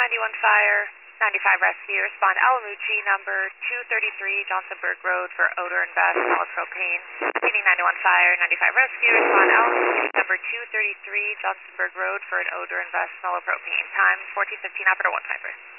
91 Fire, 95 Rescue, respond Alamucci, number 233 Johnsonburg Road for odor and vest, solid propane. Repeating 91 Fire, 95 Rescue, respond Alamucci, number 233 Johnsonburg Road for an odor and vest, solid propane. Time 14:15, operator 1 Piper.